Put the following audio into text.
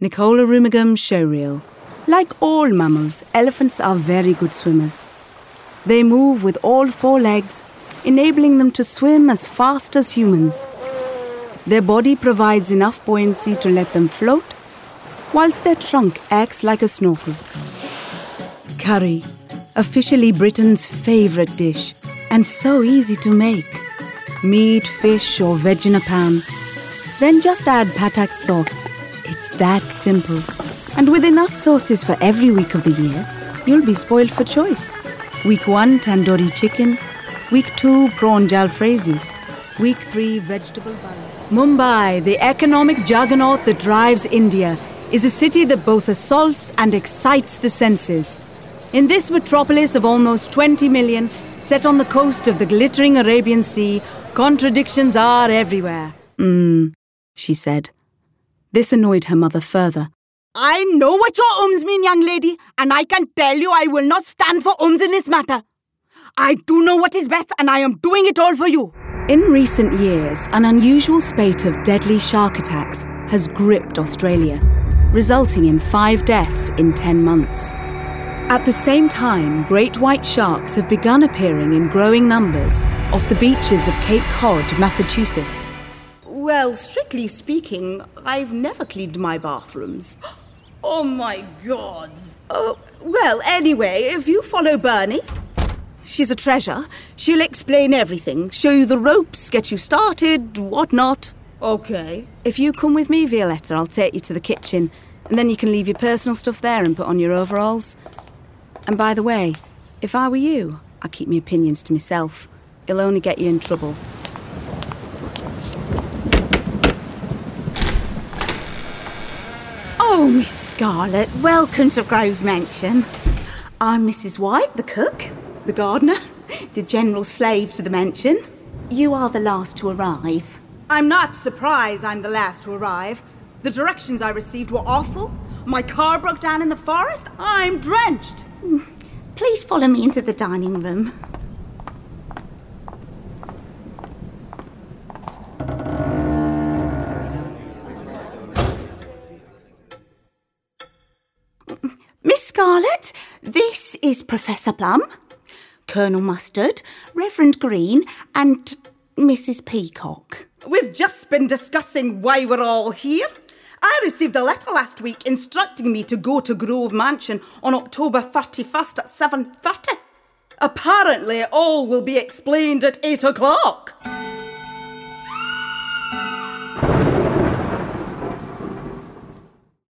Nicola rumigum showreel. Like all mammals, elephants are very good swimmers. They move with all four legs, enabling them to swim as fast as humans. Their body provides enough buoyancy to let them float, whilst their trunk acts like a snorkel. Curry, officially Britain's favourite dish, and so easy to make. Meat, fish or veg in a pan. Then just add patak sauce. It's that simple. And with enough sauces for every week of the year, you'll be spoiled for choice. Week 1, tandoori chicken. Week 2, prawn jalfrezi. Week 3, vegetable bhaji. Mumbai, the economic juggernaut that drives India, is a city that both assaults and excites the senses. In this metropolis of almost 20 million, set on the coast of the glittering Arabian Sea, contradictions are everywhere. She said. This annoyed her mother further. I know what your mean, young lady, and I can tell you I will not stand for in this matter. I do know what is best, and I am doing it all for you. In recent years, an unusual spate of deadly shark attacks has gripped Australia, resulting in 5 deaths in 10 months. At the same time, great white sharks have begun appearing in growing numbers off the beaches of Cape Cod, Massachusetts. Well, strictly speaking, I've never cleaned my bathrooms. Oh my God. Well, anyway, if you follow Bernie, she's a treasure. She'll explain everything, show you the ropes, get you started, whatnot. Okay. If you come with me, Violetta, I'll take you to the kitchen, and then you can leave your personal stuff there and put on your overalls. And by the way, if I were you, I'd keep my opinions to myself. It'll only get you in trouble. Oh, Miss Scarlett, welcome to Grove Mansion. I'm Mrs. White, the cook, the gardener, the general slave to the mansion. You are the last to arrive. I'm not surprised I'm the last to arrive. The directions I received were awful. My car broke down in the forest. I'm drenched. Please follow me into the dining room. Miss Scarlett, this is Professor Plum, Colonel Mustard, Reverend Green, and Mrs. Peacock. We've just been discussing why we're all here. I received a letter last week instructing me to go to Grove Mansion on October 31st at 7:30. Apparently, all will be explained at 8 o'clock.